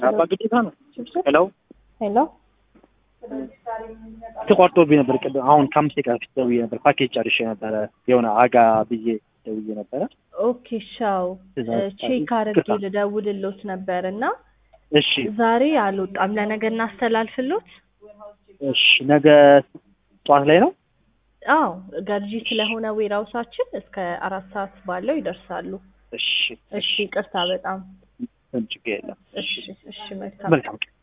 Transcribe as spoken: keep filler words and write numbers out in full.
አባ ግዴታ ነው። ሄሎ ሄሎ ተቋርጦብኝ ነበር ቅድም። አሁን ከአምስት ደቂቃ በፊት ደውዬ ነበር። ፓኬጅ ጨርሼ ነበረ የሆነ አጋ ብዬ ደውዬ ነበረ። ኦኬ ሻው ቼክ አድርጌ ልደውልልዎት ነበርና እሺ ዛሬ አልወጣም። ለነገ እናስተላልፍልዎት። እሺ ነገ ጠዋት ላይ ነው? አዎ ገርጂ ስለሆነ ዌራውሳችን እስከ አራት ሰዓት ባለው ይደርሳሉ። እሺ እሺ ይቅርታ በጣም ምንም ችግር የለም። እሺ እሺ መልካም መልካም